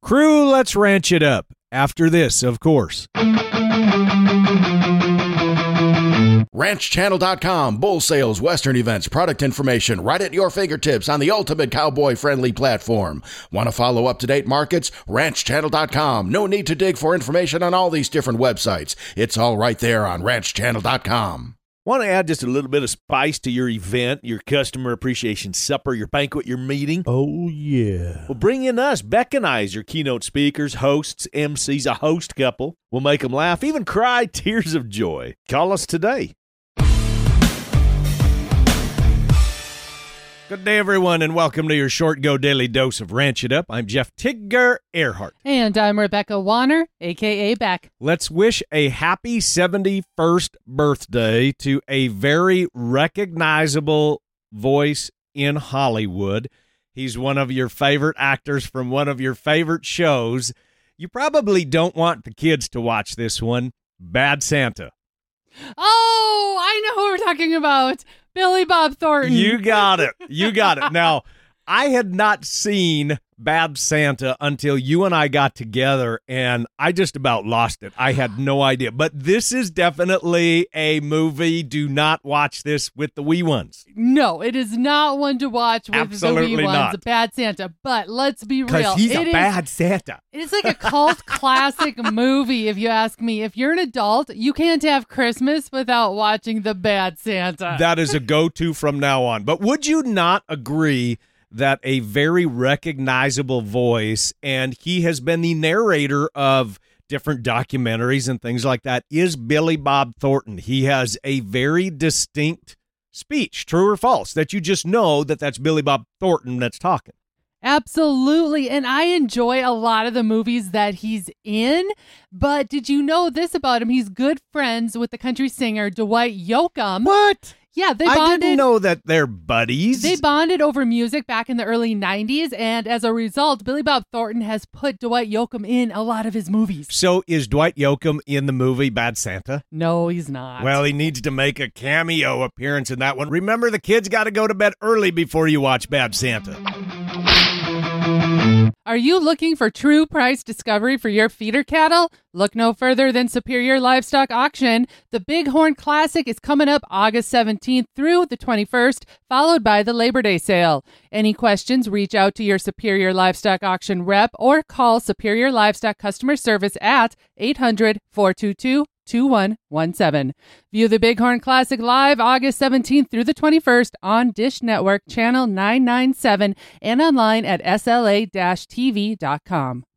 Crew, let's ranch it up. After this, of course. RanchChannel.com, bull sales, western events, product information, right at your fingertips on the ultimate cowboy-friendly platform. Want to follow up-to-date markets? RanchChannel.com. No need to dig for information on all these different websites. It's all right there on RanchChannel.com. Want to add just a little bit of spice to your event, your customer appreciation supper, your banquet, your meeting? Oh, yeah. Well, bring in us, Beck and I, as your keynote speakers, hosts, MCs, a host couple. We'll make them laugh, even cry tears of joy. Call us today. Good day, everyone, and welcome to your Short Go Daily Dose of Ranch It Up. I'm Jeff Tigger Earhart. And I'm Rebecca Warner, a.k.a. Beck. Let's wish a happy 71st birthday to a very recognizable voice in Hollywood. He's one of your favorite actors from one of your favorite shows. You probably don't want the kids to watch this one, Bad Santa. Oh, I know who we're talking about. Billy Bob Thornton. You got it. You got it. Now, I had not seen Bad Santa until you and I got together, and I just about lost it. I had no idea. But this is definitely a movie. Do not watch this with the wee ones. No, it is not one to watch with Absolutely the wee ones, not. Bad Santa. But let's be real. Because he's a It is- bad Santa. It's like a cult classic movie, if you ask me. If you're an adult, you can't have Christmas without watching The Bad Santa. That is a go-to from now on. But would you not agree that a very recognizable voice, and he has been the narrator of different documentaries and things like that, is Billy Bob Thornton? He has a very distinct speech, true or false, that you just know that that's Billy Bob Thornton that's talking. Absolutely. And I enjoy a lot of the movies that he's in. But did you know this about him? He's good friends with the country singer Dwight Yoakam. What? Yeah, they I bonded. didn't know that they're buddies. They bonded over music back in the early 90s. And as a result, Billy Bob Thornton has put Dwight Yoakam in a lot of his movies. So is Dwight Yoakam in the movie Bad Santa? No, he's not. Well, he needs to make a cameo appearance in that one. Remember, the kids got to go to bed early before you watch Bad Santa. Are you looking for true price discovery for your feeder cattle? Look no further than Superior Livestock Auction. The Bighorn Classic is coming up August 17th through the 21st, followed by the Labor Day sale. Any questions, reach out to your Superior Livestock Auction rep or call Superior Livestock Customer Service at 800-422-2117. View the Bighorn Classic live August 17th through the 21st on Dish Network Channel 997 and online at sla-tv.com.